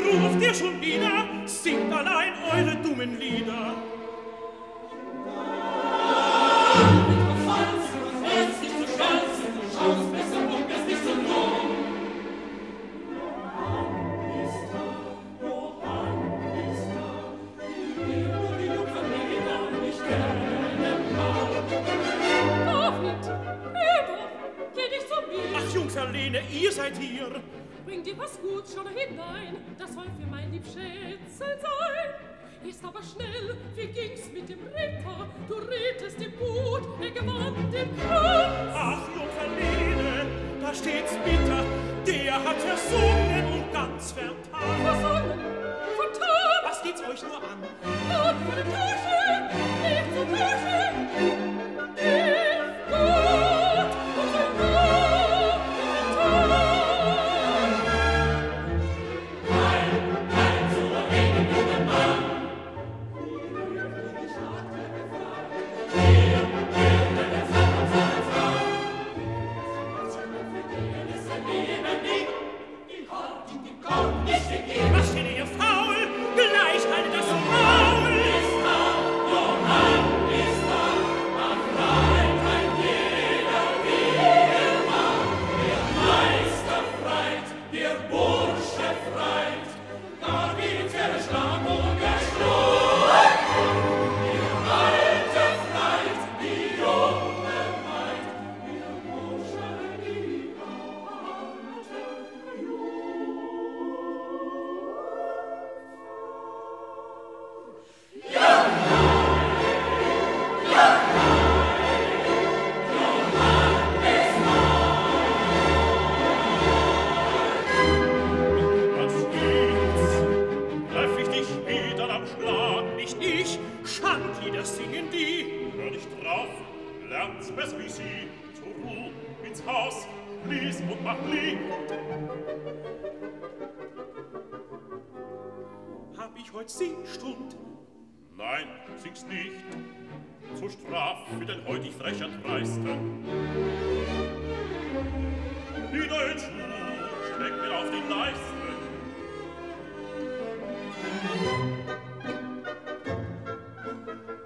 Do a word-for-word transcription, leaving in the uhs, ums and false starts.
ruft ihr schon wieder? Singt allein eure dummen Lieder. Lene, ihr seid hier. Bringt ihr was gut schon hinein, das soll für mein lieb Schätzel sein. Ist aber schnell, wie ging's mit dem Ritter? Du redest ihm gut, er gewann den Kranz. Ach, Jungfer Lene, da steht's bitter, der hat versungen und ganz vertan. Versungen? Vertan? Was geht's euch nur an? Und für die Tasche, nicht zur Tasche. Ist gut, und so gut. Was steht ihr faul? Gleich haltet das Maul! Ist da, Johann ist da, man freit ein jeder, wie er mag. Der Meister freit, der Bursche freit, da geht der Schlag und der Schlug. Der Alte freit, die junge Maid, der Bursche, die Alte Jugend. Was gibt's? Treff ich dich wieder am Schlag? Nicht ich, Schandlieder singen die. Hör nicht drauf, lern's besser wie sie. Zur Ruh, ins Haus, lies und mach Lied. Hab ich heut Singstund? Nein, sing's nicht. Zur Straf für den heutig frechen Dreisten. Die neuen Schuhe steck mir auf die Leisten.